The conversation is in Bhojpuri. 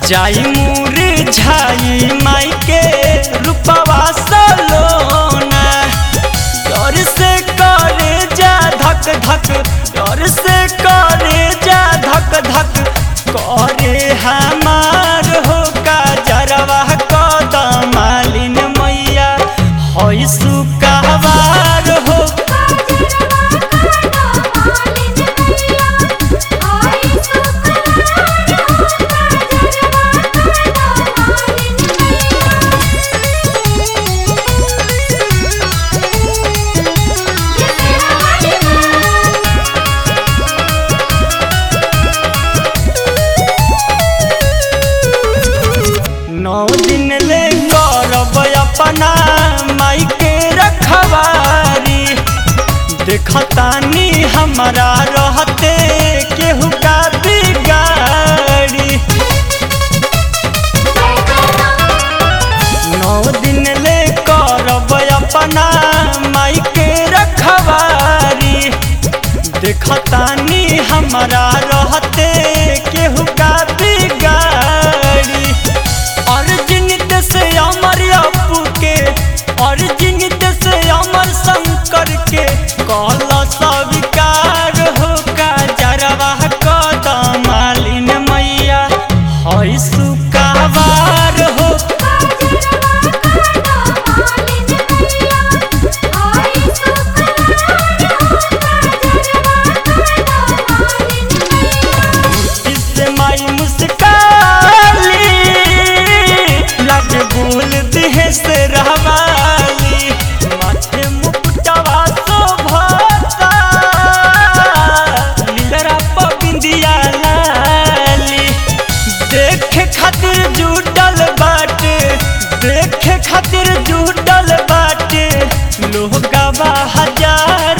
जाई मुरझाई माई के रूपवा सलोना। डर से करे जा धक धक, डर से करे जा धक धक, करे हमार हो काजरवा कदमालिन मैया होई सुकावार हो। नौ दिन ले करब अपना माई के रखवारी, देखतानी हमारा रहते केहू का बिगाड़ी। 9 दिन ले करब अपना माई के रखवारी, देखतानी हमारा रहते केहू का बिगाड़ी। और जिंद से अमर अपू के, और जिंद से अमर शंकर के कल स्वीकार हो काजरवा कदमालिन मैया होई सुकावार हो। इससे माई मुस्काली लग बोल दिहे से रहवाली, माथे मुकुटवा शोभता लीलरा पर बिंदिया लाली। देखे खातिर जुटल बाटे, देखे खातिर जुटल बाटे लोगवा हजार